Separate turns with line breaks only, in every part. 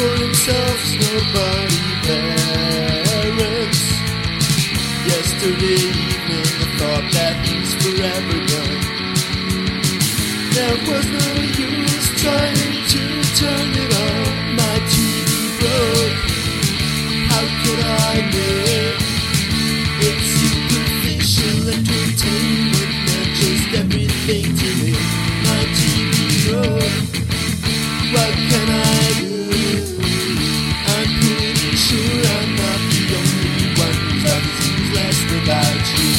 for themselves, nobody parents. Yesterday evening I thought that he's forever gone. There was no use trying to turn it on. My TV broke. How could I know? It's superficial entertainment, not just everything to me. My TV broke. What can I do? I'm pretty sure I'm not the only one who's ever seems less without you.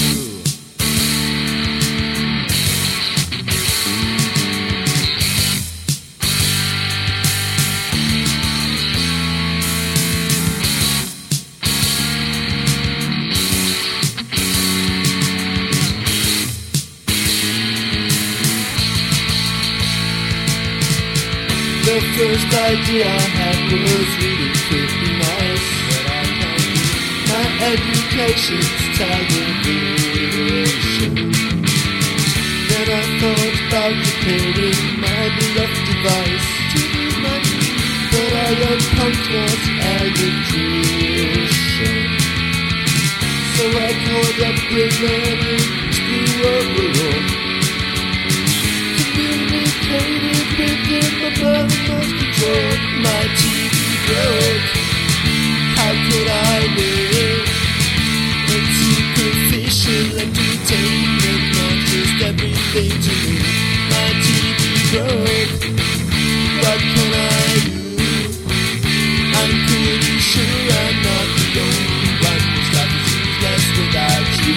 The first idea I had was reading could be nice, but I can't do my education's television. Then I thought about repairing my beloved device to be money, but I learned punk was electrician. So I called up Britain and screw overall. Communicated within my mother's control. My TV broke. How could I live? It's superficial entertainment, not just everything to me. My TV broke. What can I do? I'm pretty sure I'm not the only one who's got to seems less without you.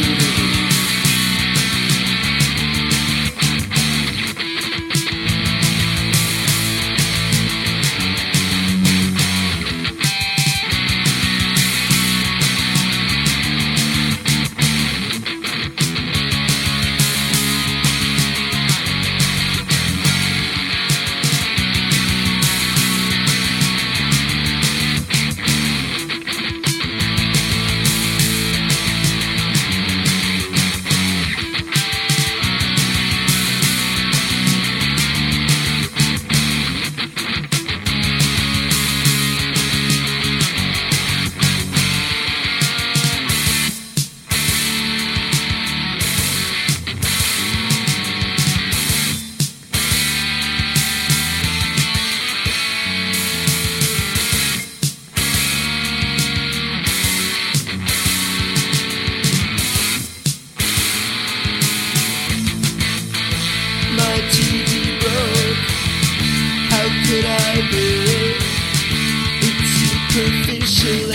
My TV broke. How could I live? It's superficial